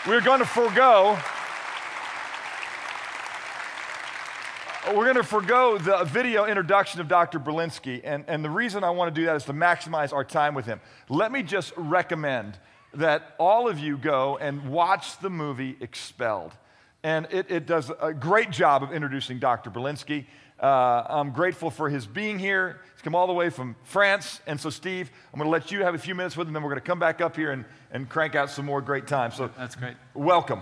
We're going to forego the video introduction of Dr. Berlinski, and the reason I want to do that is to maximize our time with him. Let me just recommend that all of you go and watch the movie Expelled. And it does a great job of introducing Dr. Berlinski. I'm grateful for his being here. He's come all the way from France. And so, Steve, I'm going to let you have a few minutes with him, then we're going to come back up here and crank out some more great time. So that's great. Welcome.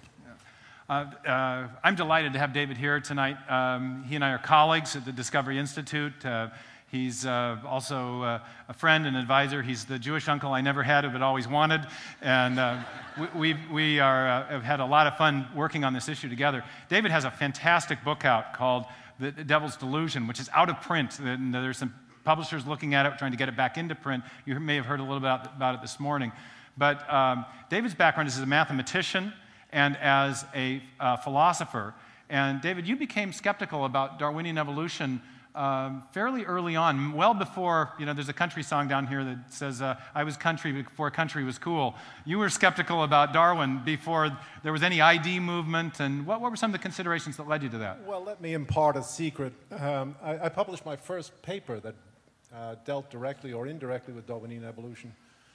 I'm delighted to have David here tonight. He and I are colleagues at the Discovery Institute. He's also a friend and advisor. He's the Jewish uncle I never had but always wanted. And we have had a lot of fun working on this issue together. David has a fantastic book out called The Devil's Delusion, which is out of print. And there's some publishers looking at it, trying to get it back into print. You may have heard a little bit about it this morning. But David's background is as a mathematician and as a philosopher. And David, you became skeptical about Darwinian evolution fairly early on, well before, there's a country song down here that says, I was country before country was cool. You were skeptical about Darwin before there was any ID movement, and what were some of the considerations that led you to that? Well, let me impart a secret. I published my first paper that dealt directly or indirectly with Darwinian evolution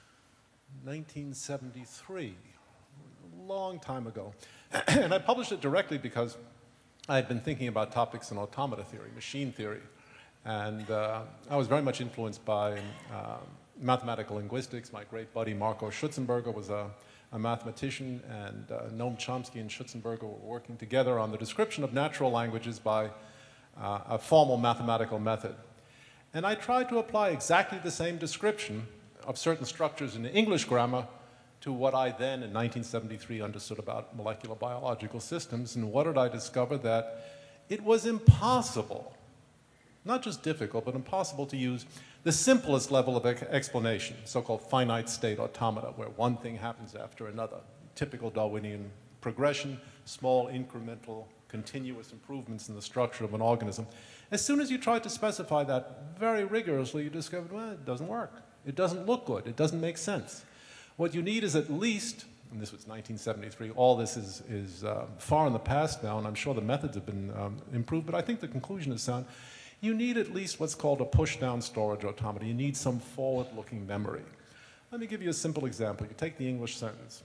in 1973. Long time ago. And I published it directly because I had been thinking about topics in automata theory, machine theory, and I was very much influenced by mathematical linguistics. My great buddy Marco Schutzenberger was a mathematician, and Noam Chomsky and Schutzenberger were working together on the description of natural languages by a formal mathematical method. And I tried to apply exactly the same description of certain structures in the English grammar to what I then, in 1973, understood about molecular biological systems. And what did I discover? That it was impossible, not just difficult, but impossible to use the simplest level of explanation, so-called finite state automata, where one thing happens after another. Typical Darwinian progression, small incremental continuous improvements in the structure of an organism. As soon as you tried to specify that very rigorously, you discovered, well, it doesn't work. It doesn't look good. It doesn't make sense. What you need is at least, and this was 1973, all this is far in the past now, and I'm sure the methods have been improved, but I think the conclusion is sound. You need at least what's called a push-down storage automata. You need some forward-looking memory. Let me give you a simple example. You take the English sentence,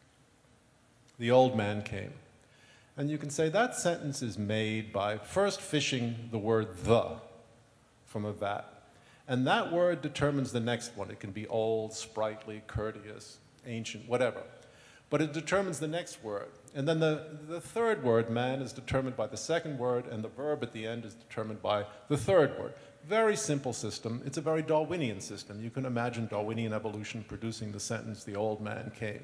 "The old man came." And you can say that sentence is made by first fishing the word "the" from a vat. And that word determines the next one. It can be old, sprightly, courteous, ancient, whatever. But it determines the next word. And then the third word, man, is determined by the second word, and the verb at the end is determined by the third word. Very simple system. It's a very Darwinian system. You can imagine Darwinian evolution producing the sentence, "The old man came."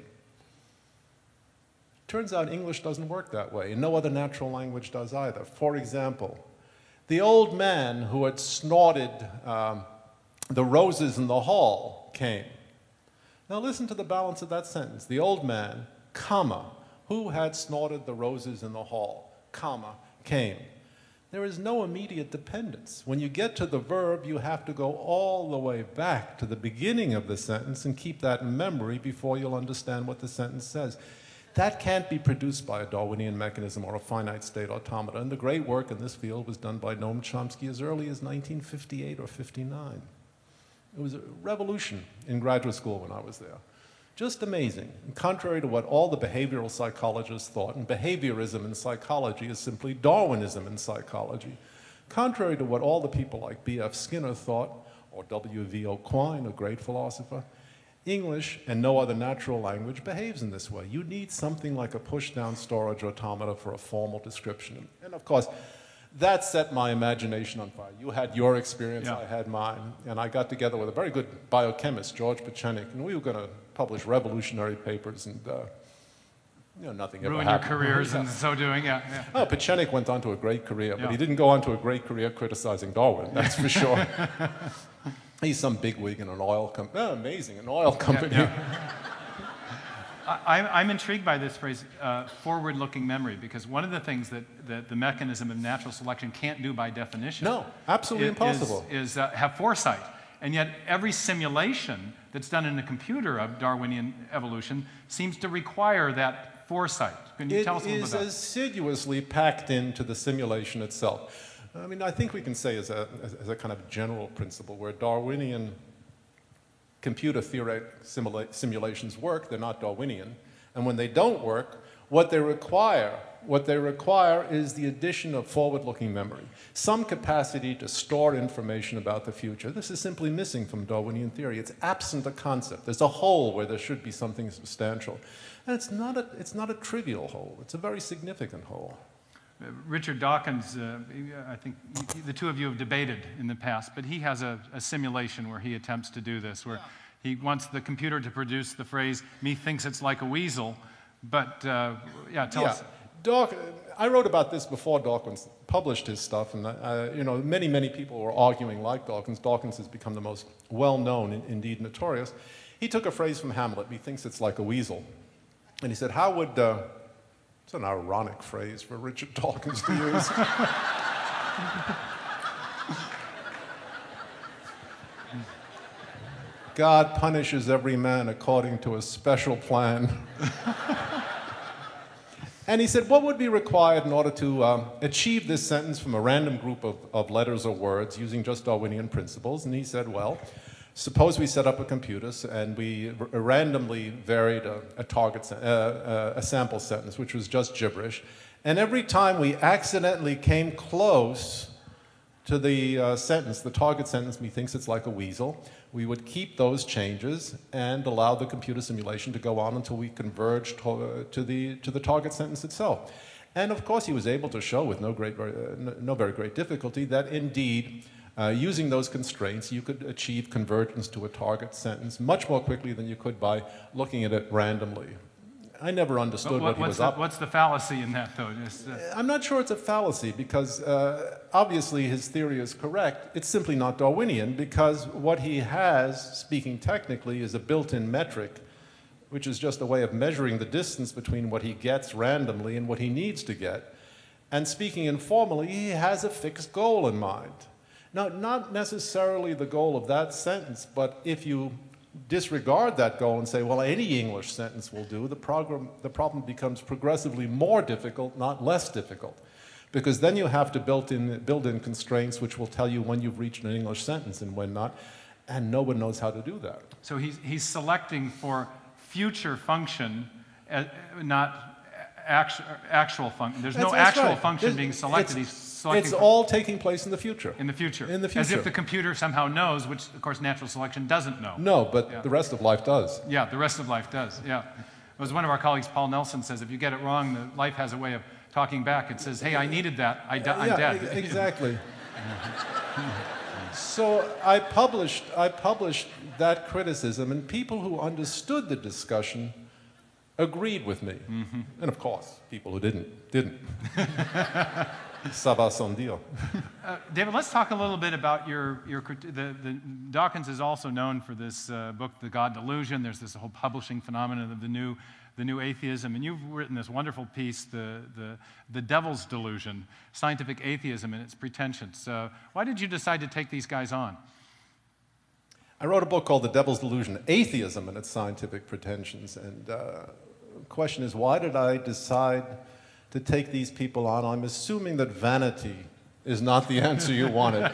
Turns out English doesn't work that way, and no other natural language does either. For example, the old man who had snorted the roses in the hall came. Now listen to the balance of that sentence. The old man, comma, who had snorted the roses in the hall, comma, came. There is no immediate dependence. When you get to the verb, you have to go all the way back to the beginning of the sentence and keep that in memory before you'll understand what the sentence says. That can't be produced by a Darwinian mechanism or a finite state automata. And the great work in this field was done by Noam Chomsky as early as 1958 or 59. It was a revolution in graduate school when I was there. Just amazing. And contrary to what all the behavioral psychologists thought, and behaviorism in psychology is simply Darwinism in psychology. Contrary to what all the people like B.F. Skinner thought, or W.V. Quine, a great philosopher, English and no other natural language behaves in this way. You need something like a push-down storage automata for a formal description. And of course, that set my imagination on fire. You had your experience, yeah. I had mine, and I got together with a very good biochemist, George Pechenik, and we were going to publish revolutionary papers, and nothing ever happened. Ruin your careers in so doing, yeah. Oh, Pechenik went on to a great career, but he didn't go on to a great career criticizing Darwin, that's for sure. He's some bigwig in an oil company. Oh, amazing, an oil company. Yeah. I'm intrigued by this phrase, forward-looking memory, because one of the things that the mechanism of natural selection can't do by definition no, absolutely impossible. is have foresight. And yet every simulation that's done in a computer of Darwinian evolution seems to require that foresight. Can you tell us a little bit about it? It is assiduously packed into the simulation itself. I mean, I think we can say as a kind of general principle where Darwinian computer theoretic simulations work, they're not Darwinian. And when they don't work, what they require is the addition of forward-looking memory, some capacity to store information about the future. This is simply missing from Darwinian theory. It's absent a concept. There's a hole where there should be something substantial. And it's not a trivial hole. It's a very significant hole. Richard Dawkins, I think the two of you have debated in the past, but he has a simulation where he attempts to do this, where he wants the computer to produce the phrase, "me thinks it's like a weasel," but tell us. I wrote about this before Dawkins published his stuff, and many people were arguing like Dawkins. Dawkins has become the most well-known, indeed notorious. He took a phrase from Hamlet, "me thinks it's like a weasel," and he said, how would... it's an ironic phrase for Richard Dawkins to use. God punishes every man according to a special plan. And he said, what would be required in order to achieve this sentence from a random group of letters or words using just Darwinian principles? And he said, well, suppose we set up a computer and we randomly varied a sample sentence, which was just gibberish. And every time we accidentally came close to the sentence, the target sentence, "me thinks it's like a weasel," we would keep those changes and allow the computer simulation to go on until we converged to the target sentence itself. And of course, he was able to show with no very great difficulty that indeed, using those constraints, you could achieve convergence to a target sentence much more quickly than you could by looking at it randomly. I never understood what he was up to. What's the fallacy in that, though? I'm not sure it's a fallacy because obviously his theory is correct. It's simply not Darwinian because what he has, speaking technically, is a built-in metric, which is just a way of measuring the distance between what he gets randomly and what he needs to get. And speaking informally, he has a fixed goal in mind. Now, not necessarily the goal of that sentence, but if you disregard that goal and say, well, any English sentence will do, the problem becomes progressively more difficult, not less difficult. Because then you have to build in constraints which will tell you when you've reached an English sentence and when not, and no one knows how to do that. So he's selecting for future function, not actual function. There's no actual function being selected. He's selecting it's all taking place in the future. In the future. In the future. As if the computer somehow knows, which, of course, natural selection doesn't know. No, but the rest of life does. Yeah, the rest of life does, yeah. As one of our colleagues, Paul Nelson, says, if you get it wrong, life has a way of talking back. It says, hey, I needed that, I'm dead. Exactly. So I published that criticism, and people who understood the discussion agreed with me. Mm-hmm. And of course, people who didn't. Ça va sans dire. David, let's talk a little bit about Dawkins is also known for this book, The God Delusion. There's this whole publishing phenomenon of the new atheism, and you've written this wonderful piece, the Devil's Delusion, Scientific Atheism and Its Pretensions. Why did you decide to take these guys on? I wrote a book called The Devil's Delusion, Atheism and Its Scientific Pretensions, and the question is, why did I decide to take these people on? I'm assuming that vanity is not the answer you wanted.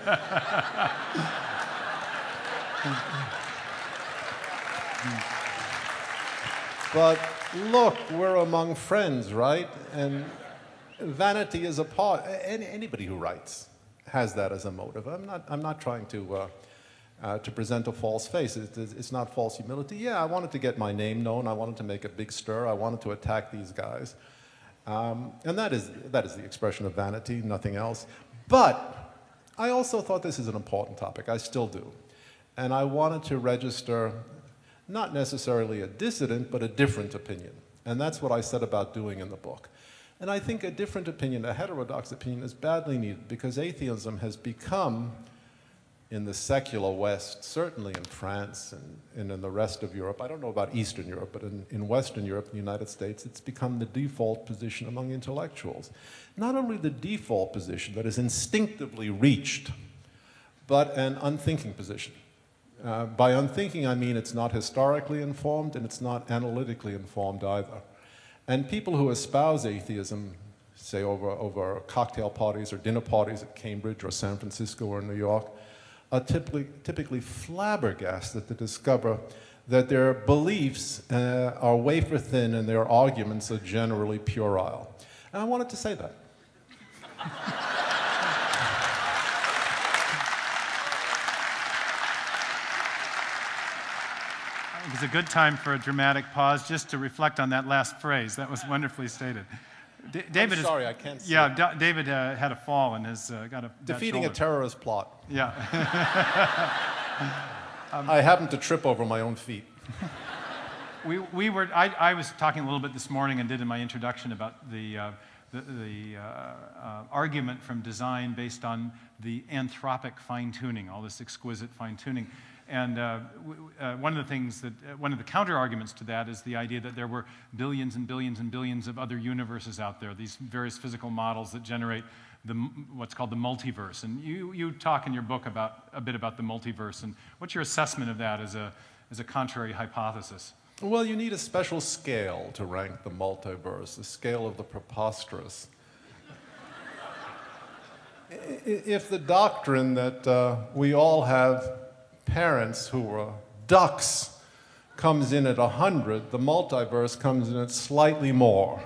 But look, we're among friends, right? And vanity is a part. Anybody who writes has that as a motive. I'm not trying to present a false face. It's not false humility. Yeah, I wanted to get my name known. I wanted to make a big stir. I wanted to attack these guys. And that is the expression of vanity, nothing else. But I also thought this is an important topic. I still do. And I wanted to register not necessarily a dissident, but a different opinion. And that's what I set about doing in the book. And I think a different opinion, a heterodox opinion, is badly needed because atheism has become, in the secular West, certainly in France and in the rest of Europe, I don't know about Eastern Europe, but in Western Europe, the United States, it's become the default position among intellectuals. Not only the default position that is instinctively reached, but an unthinking position. By unthinking, I mean it's not historically informed and it's not analytically informed either. And people who espouse atheism, say over cocktail parties or dinner parties at Cambridge or San Francisco or New York, are typically flabbergasted to discover that their beliefs are wafer thin and their arguments are generally puerile. And I wanted to say that. It's a good time for a dramatic pause just to reflect on that last phrase. That was wonderfully stated. David I'm sorry, I can't see. Yeah, David had a fall and has got a defeating a terrorist plot. Yeah. I happened to trip over my own feet. I was talking a little bit this morning and did in my introduction about the argument from design based on the anthropic fine-tuning, all this exquisite fine-tuning. And one of the counter-arguments to that is the idea that there were billions and billions and billions of other universes out there, these various physical models that generate what's called the multiverse. And you talk in your book a bit about the multiverse, and what's your assessment of that as a contrary hypothesis? Well, you need a special scale to rank the multiverse, the scale of the preposterous. If the doctrine that we all have parents who are ducks comes in at 100, the multiverse comes in at slightly more.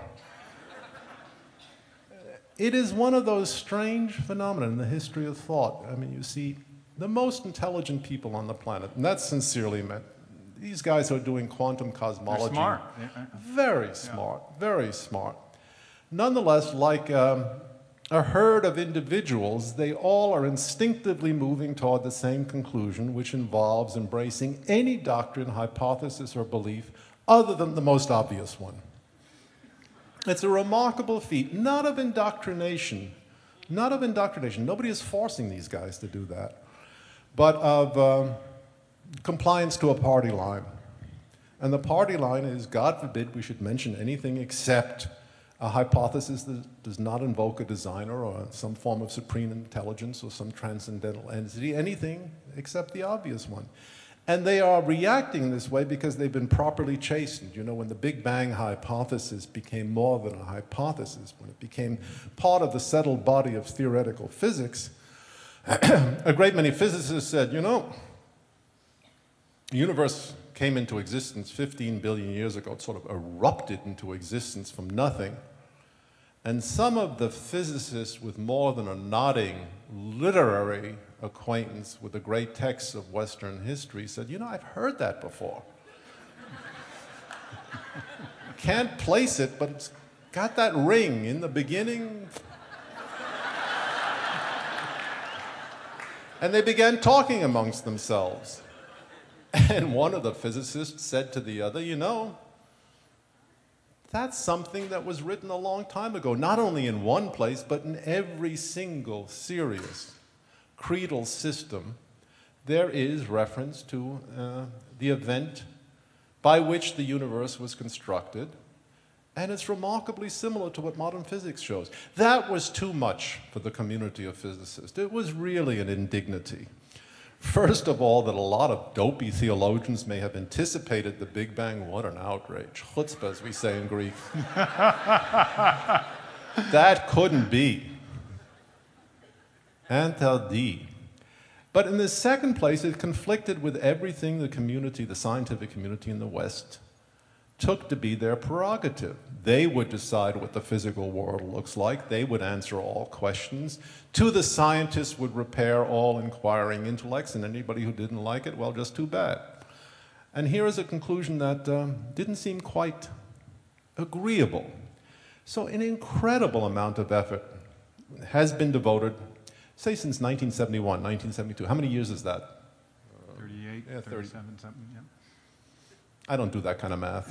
It is one of those strange phenomena in the history of thought. I mean, you see the most intelligent people on the planet, and that's sincerely meant. These guys are doing quantum cosmology. They're smart. Very smart, very smart. Nonetheless, like a herd of individuals, they all are instinctively moving toward the same conclusion, which involves embracing any doctrine, hypothesis, or belief other than the most obvious one. It's a remarkable feat, not of indoctrination. Nobody is forcing these guys to do that, but of compliance to a party line. And the party line is, God forbid we should mention anything except a hypothesis that does not invoke a designer or some form of supreme intelligence or some transcendental entity, anything except the obvious one. And they are reacting this way because they've been properly chastened. You know, when the Big Bang hypothesis became more than a hypothesis, when it became part of the settled body of theoretical physics, a great many physicists said, you know, the universe came into existence 15 billion years ago. It sort of erupted into existence from nothing. And some of the physicists with more than a nodding literary acquaintance with the great texts of Western history said, you know, I've heard that before. Can't place it, but it's got that ring in the beginning. And they began talking amongst themselves. And one of the physicists said to the other, you know, that's something that was written a long time ago, not only in one place, but in every single serious creedal system. There is reference to the event by which the universe was constructed, and it's remarkably similar to what modern physics shows. That was too much for the community of physicists. It was really an indignity. First of all, that a lot of dopey theologians may have anticipated the Big Bang. What an outrage. Chutzpah, as we say in Greek. That couldn't be. Interdit. But in the second place, it conflicted with everything the community, the scientific community in the West, took to be their prerogative. They would decide what the physical world looks like. They would answer all questions. To the scientists would repair all inquiring intellects, and anybody who didn't like it, well, just too bad. And here is a conclusion that didn't seem quite agreeable. So an incredible amount of effort has been devoted, say since 1971, 1972. How many years is that? 38, yeah, 37, something, yeah. I don't do that kind of math.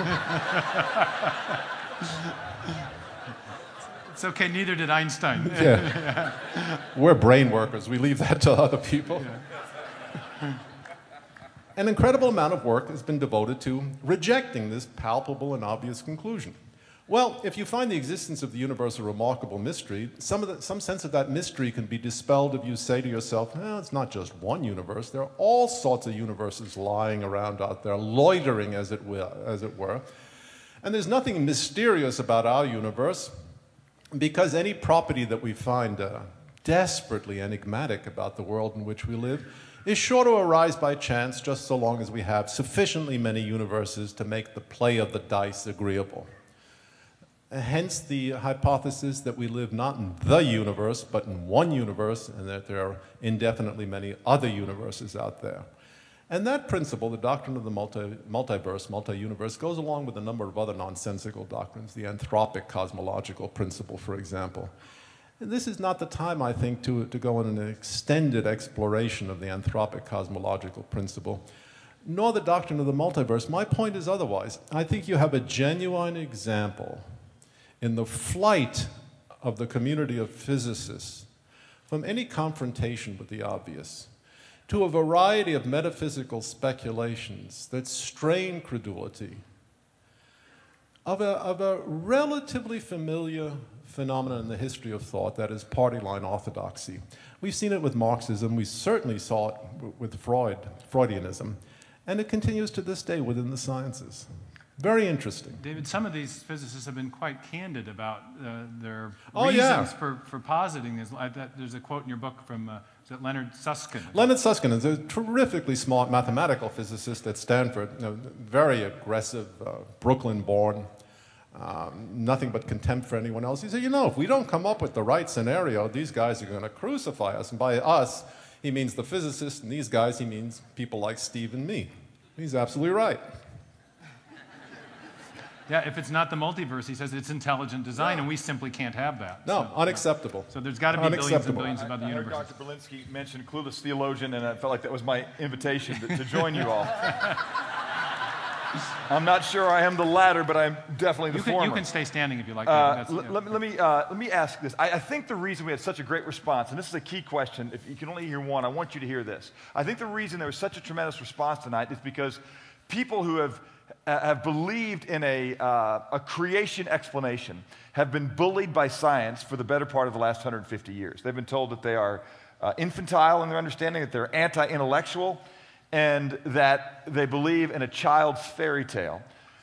It's okay, neither did Einstein. Yeah. We're brain workers. We leave that to other people. Yeah. An incredible amount of work has been devoted to rejecting this palpable and obvious conclusion. Well, if you find the existence of the universe a remarkable mystery, some sense of that mystery can be dispelled if you say to yourself, well, it's not just one universe. There are all sorts of universes lying around out there, loitering, as it were. And there's nothing mysterious about our universe, because any property that we find desperately enigmatic about the world in which we live is sure to arise by chance, just so long as we have sufficiently many universes to make the play of the dice agreeable. Hence the hypothesis that we live not in the universe, but in one universe, and that there are indefinitely many other universes out there. And that principle, the doctrine of the multiverse, multi-universe, goes along with a number of other nonsensical doctrines, the anthropic cosmological principle, for example. And this is not the time, I think, to go on an extended exploration of the anthropic cosmological principle, nor the doctrine of the multiverse. My point is otherwise. I think you have a genuine example in the flight of the community of physicists from any confrontation with the obvious to a variety of metaphysical speculations that strain credulity of a relatively familiar phenomenon in the history of thought, that is party line orthodoxy. We've seen it with Marxism, we certainly saw it with Freudianism, and it continues to this day within the sciences. Very interesting. David, some of these physicists have been quite candid about their Oh, reasons yeah. for positing this. There's a quote in your book from is it Leonard Susskind? Leonard Susskind is a terrifically smart mathematical physicist at Stanford, very aggressive, Brooklyn-born, nothing but contempt for anyone else. He said, if we don't come up with the right scenario, these guys are going to crucify us. And by us, he means the physicists, and these guys, he means people like Steve and me. He's absolutely right. Yeah, if it's not the multiverse, he says it's intelligent design, and we simply can't have that. No, unacceptable. So there's got to be billions and billions of other I heard universes. Dr. Berlinski mention clueless theologian, and I felt like that was my invitation to join you all. I'm not sure I am the latter, but I'm definitely the former. You can stay standing if you like. Let me ask this. I think the reason we had such a great response, and this is a key question, if you can only hear one, I want you to hear this. I think the reason there was such a tremendous response tonight is because people who have believed in a creation explanation have been bullied by science for the better part of the last 150 years. They've been told that they are infantile in their understanding, that they're anti-intellectual, and that they believe in a child's fairy tale.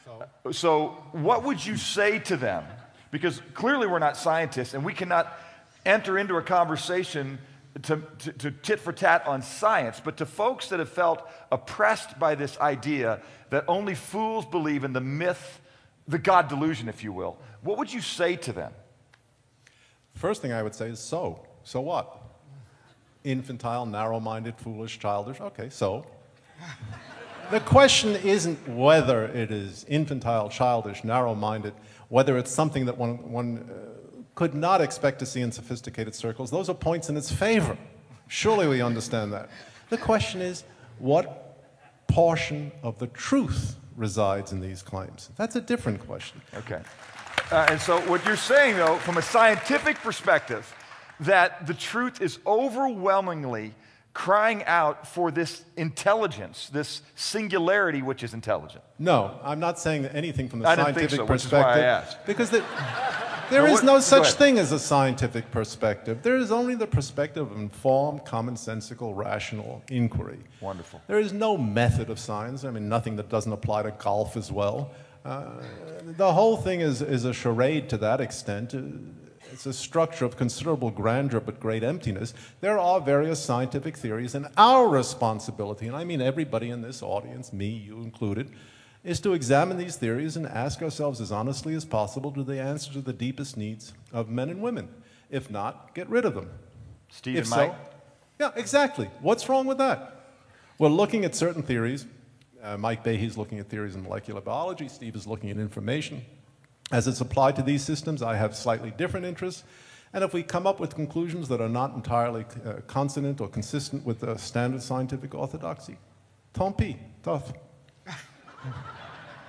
So what would you say to them? Because clearly we're not scientists, and we cannot enter into a conversation to tit for tat on science, but to folks that have felt oppressed by this idea that only fools believe in the myth, the God delusion, if you will. What would you say to them? First thing I would say is so. So what? Infantile, narrow-minded, foolish, childish. Okay, so. The question isn't whether it is infantile, childish, narrow-minded, whether it's something that one could not expect to see in sophisticated circles. Those are points in its favor. Surely we understand that. The question is, what portion of the truth resides in these claims? That's a different question. Okay. And so what you're saying, though, from a scientific perspective, that the truth is overwhelmingly crying out for this intelligence, this singularity which is intelligent. No, I'm not saying anything from the I didn't scientific think so, which is perspective. why I asked. Because there is no such thing as a scientific perspective. There is only the perspective of informed, commonsensical, rational inquiry. Wonderful. There is no method of science. I mean, nothing that doesn't apply to golf as well. The whole thing is a charade to that extent. It's a structure of considerable grandeur but great emptiness. There are various scientific theories, and our responsibility, and I mean everybody in this audience, me, you included, is to examine these theories and ask ourselves as honestly as possible, do they answer to the deepest needs of men and women? If not, get rid of them. Steve If and Mike? so, yeah, exactly. What's wrong with that? We're looking at certain theories. Mike Behe's looking at theories in molecular biology. Steve is looking at information. As it's applied to these systems, I have slightly different interests. And if we come up with conclusions that are not entirely consonant or consistent with the standard scientific orthodoxy, tant pis, tough.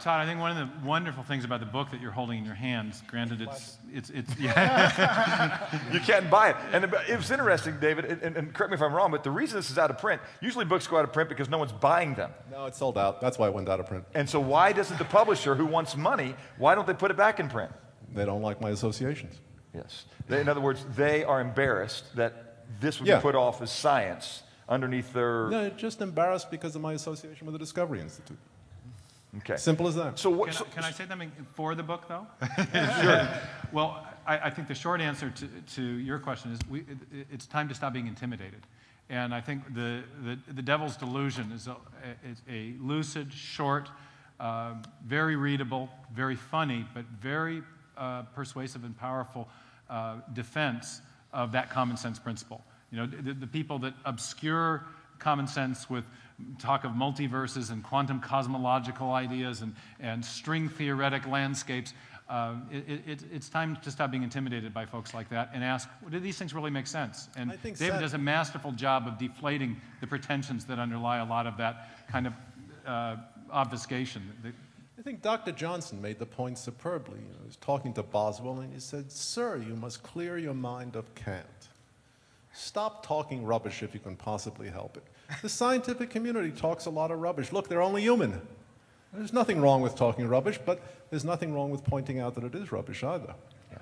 Todd, I think one of the wonderful things about the book that you're holding in your hands, granted it's yeah. You can't buy it. And it was interesting, David, and correct me if I'm wrong, but the reason this is out of print, usually books go out of print because no one's buying them. No, it's sold out. That's why it went out of print. And so why doesn't the publisher who wants money, why don't they put it back in print? They don't like my associations. Yes. In other words, they are embarrassed that this would be put off as science underneath their... No, just embarrassed because of my association with the Discovery Institute. Okay. Simple as that. So Can I say something for the book, though? Sure. Well, I think the short answer to your question is it's time to stop being intimidated. And I think the Devil's Delusion is a lucid, short, very readable, very funny, but very persuasive and powerful defense of that common sense principle. You know, the people that obscure common sense with talk of multiverses and quantum cosmological ideas and string theoretic landscapes, it's time to stop being intimidated by folks like that and ask, well, do these things really make sense? And David does a masterful job of deflating the pretensions that underlie a lot of that kind of obfuscation. I think Dr. Johnson made the point superbly. You know, he was talking to Boswell and he said, "Sir, you must clear your mind of Kant. Stop talking rubbish if you can possibly help it. The scientific community talks a lot of rubbish. Look, they're only human. There's nothing wrong with talking rubbish, but there's nothing wrong with pointing out that it is rubbish either."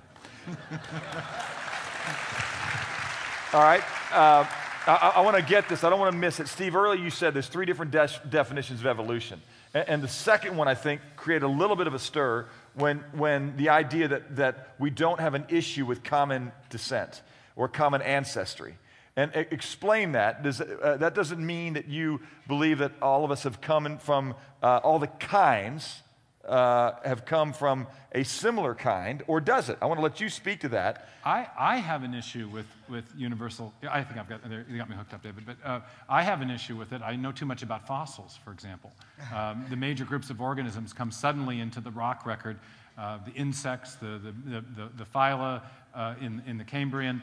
All right. I want to get this. I don't want to miss it. Steve, earlier you said there's 3 different definitions of evolution. And the second one, I think, created a little bit of a stir when the idea that we don't have an issue with common descent or common ancestry. And explain that. That doesn't mean that you believe that all of us have come from, all the kinds have come from a similar kind, or does it? I want to let you speak to that. I have an issue with universal, I think you got me hooked up, David, but I have an issue with it. I know too much about fossils, for example. The major groups of organisms come suddenly into the rock record, the insects, the phyla in the Cambrian.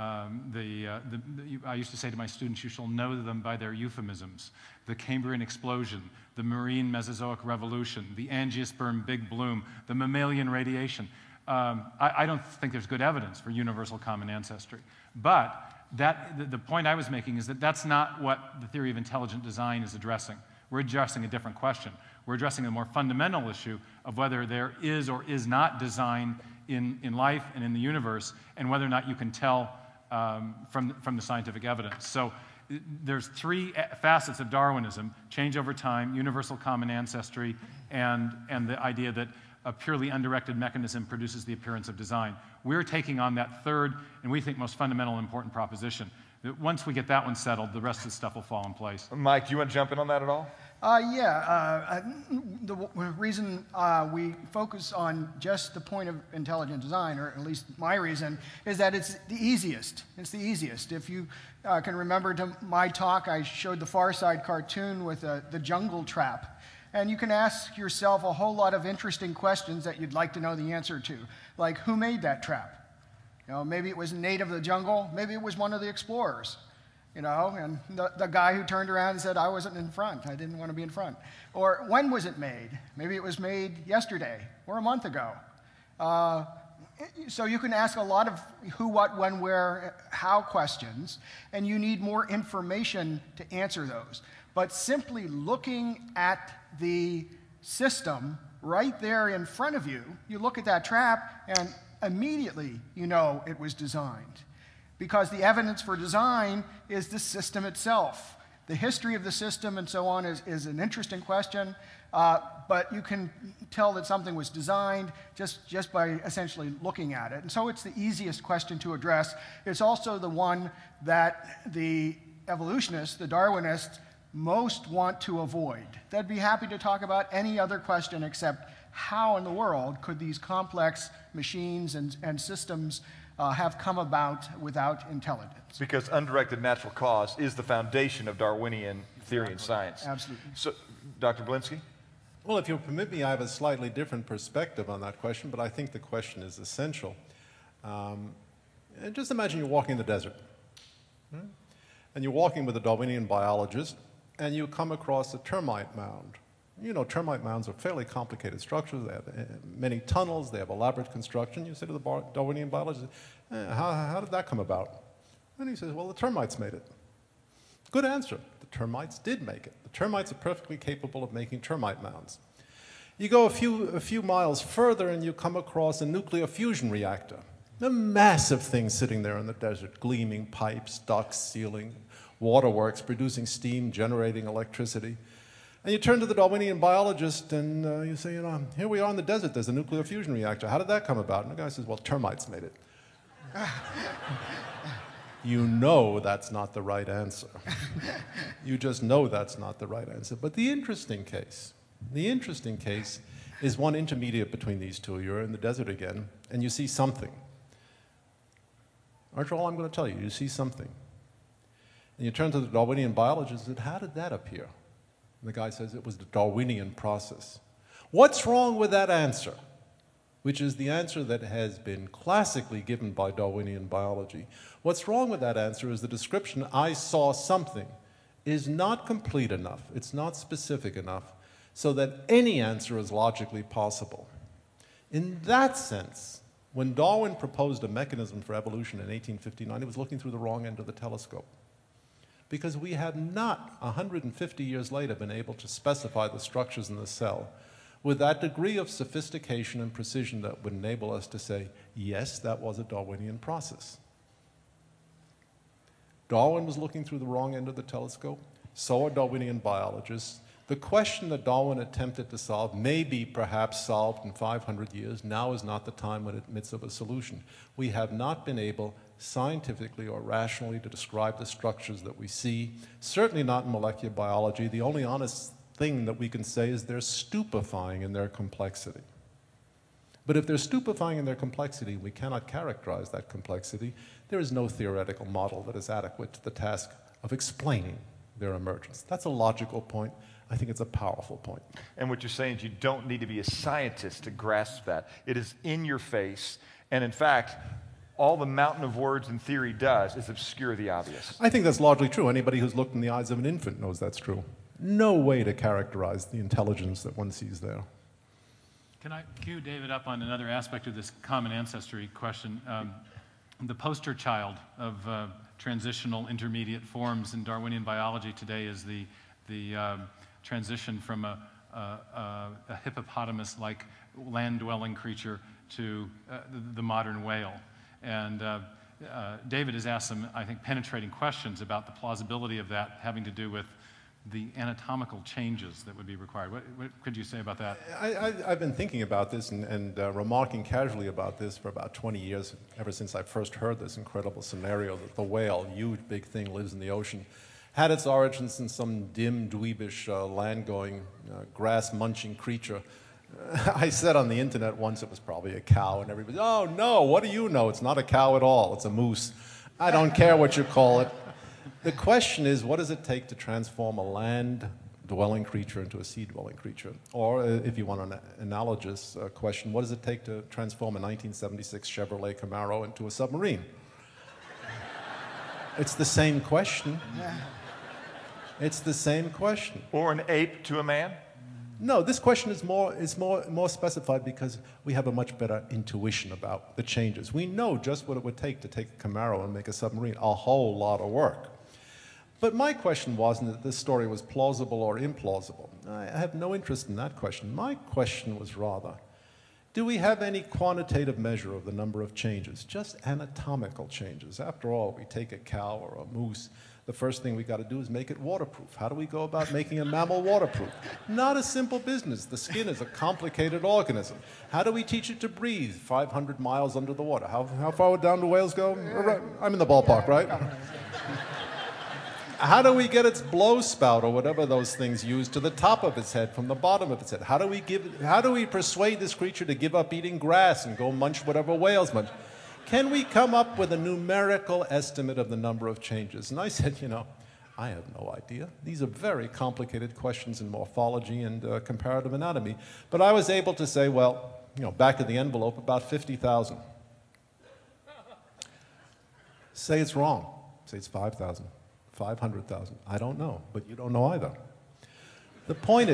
I used to say to my students, you shall know them by their euphemisms. The Cambrian explosion, the marine Mesozoic revolution, the angiosperm big bloom, the mammalian radiation. I don't think there's good evidence for universal common ancestry. But the point I was making is that that's not what the theory of intelligent design is addressing. We're addressing a different question. We're addressing a more fundamental issue of whether there is or is not design in life and in the universe, and whether or not you can tell from the scientific evidence. So there's 3 facets of Darwinism: change over time, universal common ancestry, and the idea that a purely undirected mechanism produces the appearance of design. We're taking on that third, and we think most fundamental and important proposition. Once we get that one settled, the rest of the stuff will fall in place. Mike, do you want to jump in on that at all? The reason we focus on just the point of intelligent design, or at least my reason, is that it's the easiest. It's the easiest. If you can remember to my talk, I showed the Far Side cartoon with the jungle trap. And you can ask yourself a whole lot of interesting questions that you'd like to know the answer to. Like, who made that trap? You know, maybe it was a native of the jungle. Maybe it was one of the explorers. You know, and the guy who turned around and said, I wasn't in front. I didn't want to be in front. Or when was it made? Maybe it was made yesterday or a month ago. So you can ask a lot of who, what, when, where, how questions, and you need more information to answer those. But simply looking at the system right there in front of you, you look at that trap and immediately you know it was designed. Because the evidence for design is the system itself. The history of the system and so on is an interesting question, but you can tell that something was designed just by essentially looking at it. And so it's the easiest question to address. It's also the one that the evolutionists, the Darwinists, most want to avoid. They'd be happy to talk about any other question except how in the world could these complex machines and systems have come about without intelligence. Because undirected natural cause is the foundation of Darwinian theory and science. Absolutely. So, Dr. Blinsky? Well, if you'll permit me, I have a slightly different perspective on that question, but I think the question is essential. And just imagine you're walking in the desert, and you're walking with a Darwinian biologist, and you come across a termite mound. You know, termite mounds are fairly complicated structures. They have many tunnels. They have elaborate construction. You say to the Darwinian biologist, how did that come about? And he says, well, the termites made it. Good answer. The termites did make it. The termites are perfectly capable of making termite mounds. You go a few miles further and you come across a nuclear fusion reactor. A massive thing sitting there in the desert, gleaming pipes, ducts, ceiling, waterworks, producing steam, generating electricity. And you turn to the Darwinian biologist and you say, you know, here we are in the desert, there's a nuclear fusion reactor. How did that come about? And the guy says, well, termites made it. You know that's not the right answer. You just know that's not the right answer. But the interesting case is one intermediate between these two. You're in the desert again, and you see something. That's all I'm going to tell you. You see something. And you turn to the Darwinian biologist and say, how did that appear? And the guy says, it was the Darwinian process. What's wrong with that answer? Which is the answer that has been classically given by Darwinian biology. What's wrong with that answer is the description, I saw something, is not complete enough. It's not specific enough so that any answer is logically possible. In that sense, when Darwin proposed a mechanism for evolution in 1859, he was looking through the wrong end of the telescope. Because we have not, 150 years later, been able to specify the structures in the cell with that degree of sophistication and precision that would enable us to say, yes, that was a Darwinian process. Darwin was looking through the wrong end of the telescope, so are Darwinian biologists. The question that Darwin attempted to solve may be perhaps solved in 500 years. Now is not the time when it admits of a solution. We have not been able scientifically or rationally to describe the structures that we see, certainly not in molecular biology. The only honest thing that we can say is they're stupefying in their complexity. But if they're stupefying in their complexity, we cannot characterize that complexity. There is no theoretical model that is adequate to the task of explaining their emergence. That's a logical point. I think it's a powerful point. And what you're saying is you don't need to be a scientist to grasp that. It is in your face. And in fact, all the mountain of words and theory does is obscure the obvious. I think that's largely true. Anybody who's looked in the eyes of an infant knows that's true. No way to characterize the intelligence that one sees there. Can I cue David up on another aspect of this common ancestry question? The poster child of transitional intermediate forms in Darwinian biology today is the transition from a hippopotamus-like land-dwelling creature to the modern whale. And David has asked some, I think, penetrating questions about the plausibility of that having to do with the anatomical changes that would be required. What could you say about that? I've been thinking about this and remarking casually about this for about 20 years, ever since I first heard this incredible scenario that the whale, huge big thing, lives in the ocean, had its origins in some dim, dweebish, land-going, grass-munching creature. I said on the internet once it was probably a cow, and everybody, oh no, what do you know? It's not a cow at all, it's a moose. I don't care what you call it. The question is, what does it take to transform a land-dwelling creature into a sea-dwelling creature? Or, if you want an analogous question, what does it take to transform a 1976 Chevrolet Camaro into a submarine? It's the same question. It's the same question. Or an ape to a man? No, this question is more specified because we have a much better intuition about the changes. We know just what it would take to take a Camaro and make a submarine, a whole lot of work. But my question wasn't that this story was plausible or implausible. I have no interest in that question. My question was rather, do we have any quantitative measure of the number of changes, just anatomical changes? After all, we take a cow or a moose, the first thing we got to do is make it waterproof. How do we go about making a mammal waterproof? Not a simple business. The skin is a complicated organism. How do we teach it to breathe 500 miles under the water? How far down do whales go? I'm in the ballpark, right? How do we get its blow spout or whatever those things use to the top of its head from the bottom of its head? How do we persuade this creature to give up eating grass and go munch whatever whales munch? Can we come up with a numerical estimate of the number of changes? And I said, you know, I have no idea. These are very complicated questions in morphology and comparative anatomy. But I was able to say, well, you know, back of the envelope, about 50,000. Say it's wrong. Say it's 5,000. 500,000. I don't know, but you don't know either. The point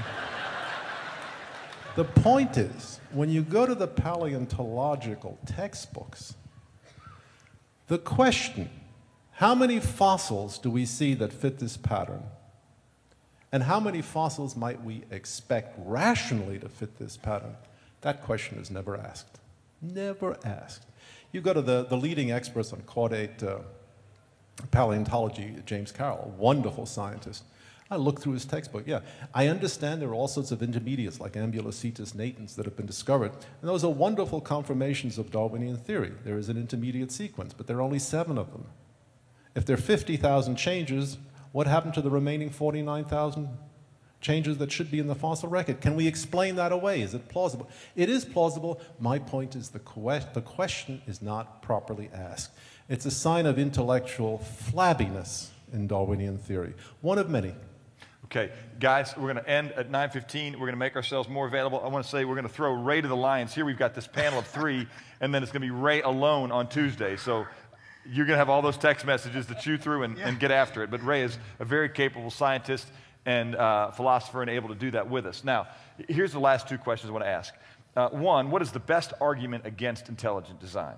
is, when you go to the paleontological textbooks, the question, how many fossils do we see that fit this pattern? And how many fossils might we expect rationally to fit this pattern? That question is never asked. Never asked. You go to the leading experts on caudate paleontology, James Carroll, a wonderful scientist. I looked through his textbook. Yeah, I understand there are all sorts of intermediates like Ambulocetus natans that have been discovered, and those are wonderful confirmations of Darwinian theory. There is an intermediate sequence, but there are only 7 of them. If there are 50,000 changes, what happened to the remaining 49,000 changes that should be in the fossil record? Can we explain that away? Is it plausible? It is plausible. My point is the question is not properly asked. It's a sign of intellectual flabbiness in Darwinian theory, one of many. Okay, guys, we're going to end at 9:15. We're going to make ourselves more available. I want to say we're going to throw Ray to the lions. Here we've got this panel of 3, and then it's going to be Ray alone on Tuesday. So you're going to have all those text messages to chew through and get after it. But Ray is a very capable scientist and philosopher and able to do that with us. Now, here's the last 2 questions I want to ask. One, what is the best argument against intelligent design?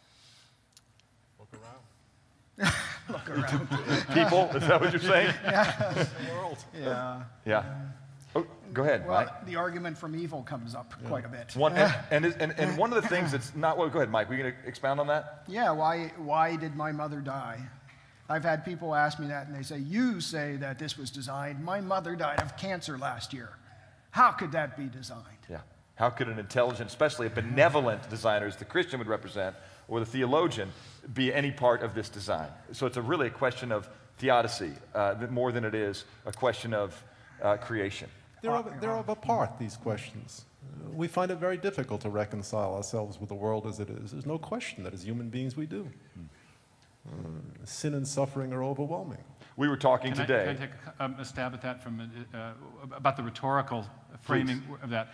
Look around. People, is that what you're saying? Yeah. World. Yeah. Yeah. Oh, go ahead, Well, Mike. the argument from evil comes up quite a bit. And one of the things that's not, well, go ahead, Mike. Were you going to expound on that? Yeah, why did my mother die? I've had people ask me that, and they say, you say that this was designed. My mother died of cancer last year. How could that be designed? Yeah. How could an intelligent, especially a benevolent designer, as the Christian would represent, or the theologian, be any part of this design? So it's really a question of theodicy more than it is a question of creation. They're of apart, these questions. We find it very difficult to reconcile ourselves with the world as it is. There's no question that as human beings we do. Sin and suffering are overwhelming. We were talking today. Can I take a stab at that from about the rhetorical framing of that?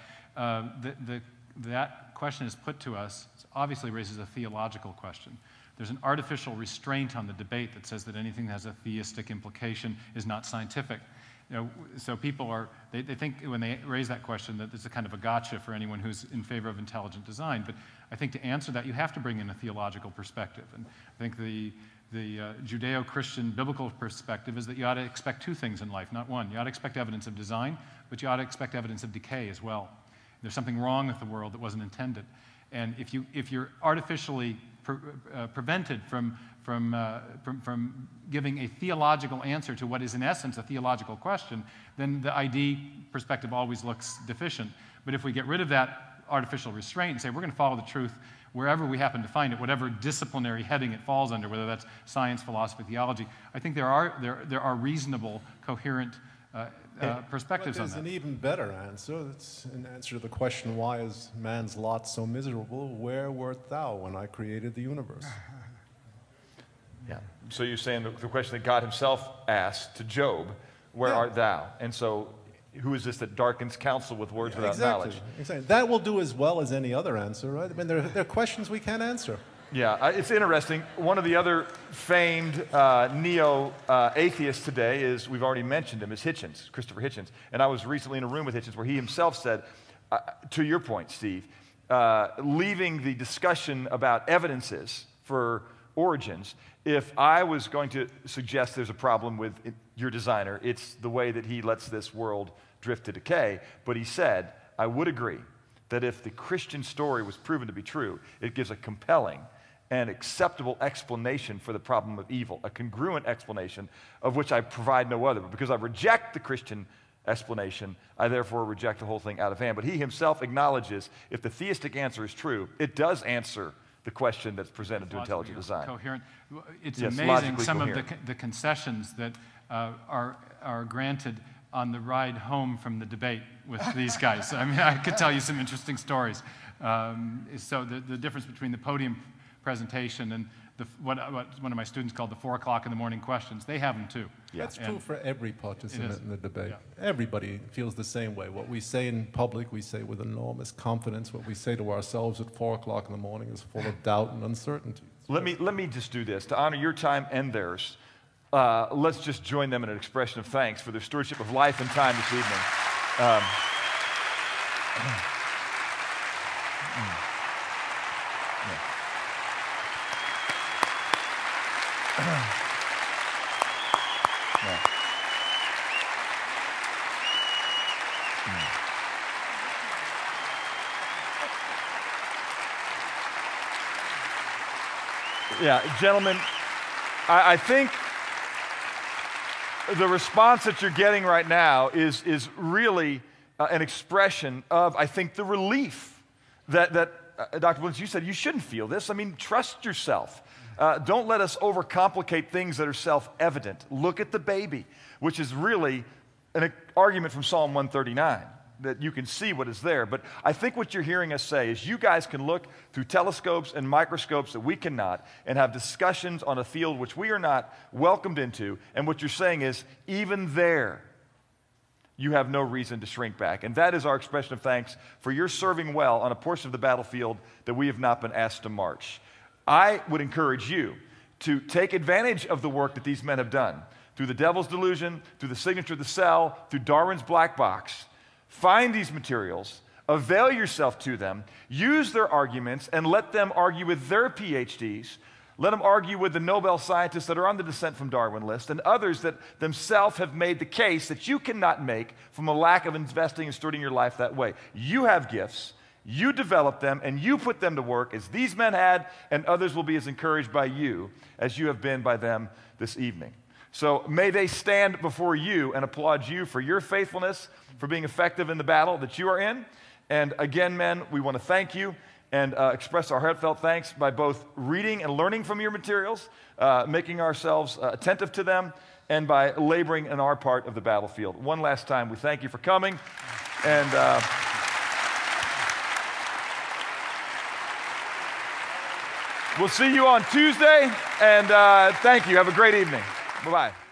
That question is put to us, obviously raises a theological question. There's an artificial restraint on the debate that says that anything that has a theistic implication is not scientific. So people they think when they raise that question that it's a kind of a gotcha for anyone who's in favor of intelligent design. But I think to answer that, you have to bring in a theological perspective. And I think the Judeo-Christian biblical perspective is that you ought to expect 2 things in life, not one. You ought to expect evidence of design, but you ought to expect evidence of decay as well. There's something wrong with the world that wasn't intended. And if you're artificially prevented from giving a theological answer to what is in essence a theological question, then the ID perspective always looks deficient. But if we get rid of that artificial restraint and say we're going to follow the truth wherever we happen to find it, whatever disciplinary heading it falls under, whether that's science, philosophy, theology, I think there are reasonable, coherent perspectives on that. There's an even better answer. It's an answer to the question, why is man's lot so miserable? Where wert thou when I created the universe? Yeah. So you're saying the question that God himself asked to Job, where art thou? And so who is this that darkens counsel with words without knowledge? Exactly. That will do as well as any other answer, right? I mean, there are questions we can't answer. Yeah, it's interesting. One of the other famed neo-atheists today is, we've already mentioned him, is Hitchens, Christopher Hitchens. And I was recently in a room with Hitchens where he himself said, to your point, Steve, leaving the discussion about evidences for origins, if I was going to suggest there's a problem with your designer, it's the way that he lets this world drift to decay. But he said, I would agree that if the Christian story was proven to be true, it gives a compelling and acceptable explanation for the problem of evil, a congruent explanation of which I provide no other. But because I reject the Christian explanation, I therefore reject the whole thing out of hand. But he himself acknowledges if the theistic answer is true, it does answer the question that's presented to intelligent design. Coherent. It's Yes, amazing some coherent. of the concessions that are granted on the ride home from the debate with these guys. I mean, I could tell you some interesting stories. So the difference between the podium presentation and what one of my students called the 4 o'clock in the morning questions, they have them too. Yeah. That's true for every participant in the debate. Yeah. Everybody feels the same way. What we say in public, we say with enormous confidence. What we say to ourselves at 4 o'clock in the morning is full of doubt and uncertainty. Let me just do this. To honor your time and theirs, let's just join them in an expression of thanks for their stewardship of life and time this evening. Yeah, gentlemen, I think the response that you're getting right now is really an expression of, I think, the relief that Dr. Bliss, you said you shouldn't feel this. I mean, trust yourself. Don't let us overcomplicate things that are self-evident. Look at the baby, which is really an argument from Psalm 139. That you can see what is there. But I think what you're hearing us say is you guys can look through telescopes and microscopes that we cannot and have discussions on a field which we are not welcomed into. And what you're saying is, even there, you have no reason to shrink back. And that is our expression of thanks for your serving well on a portion of the battlefield that we have not been asked to march. I would encourage you to take advantage of the work that these men have done through the Devil's Delusion, through the Signature of the Cell, through Darwin's Black Box. Find these materials, avail yourself to them, use their arguments, and let them argue with their PhDs. Let them argue with the Nobel scientists that are on the Descent from Darwin list and others that themselves have made the case that you cannot make from a lack of investing and stewarding your life that way. You have gifts, you develop them, and you put them to work as these men had, and others will be as encouraged by you as you have been by them this evening. So may they stand before you and applaud you for your faithfulness, for being effective in the battle that you are in. And again, men, we want to thank you and express our heartfelt thanks by both reading and learning from your materials, making ourselves attentive to them, and by laboring in our part of the battlefield. One last time, we thank you for coming. And we'll see you on Tuesday. And thank you. Have a great evening. Bye-bye.